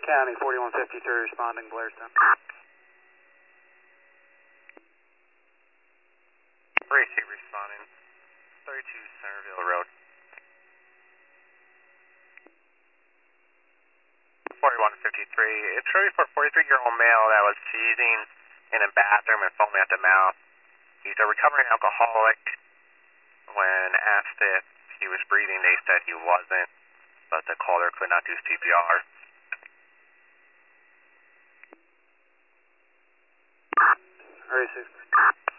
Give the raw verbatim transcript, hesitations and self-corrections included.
County forty-one fifty-three responding Blairstown. Receive responding thirty-two Centerville Road. forty-one fifty-three. It's really for a forty-three-year-old male that was seizing in a bathroom and foaming at the mouth. He's a recovering alcoholic. When asked if he was breathing, they said he wasn't, but the caller could not do C P R. Receive.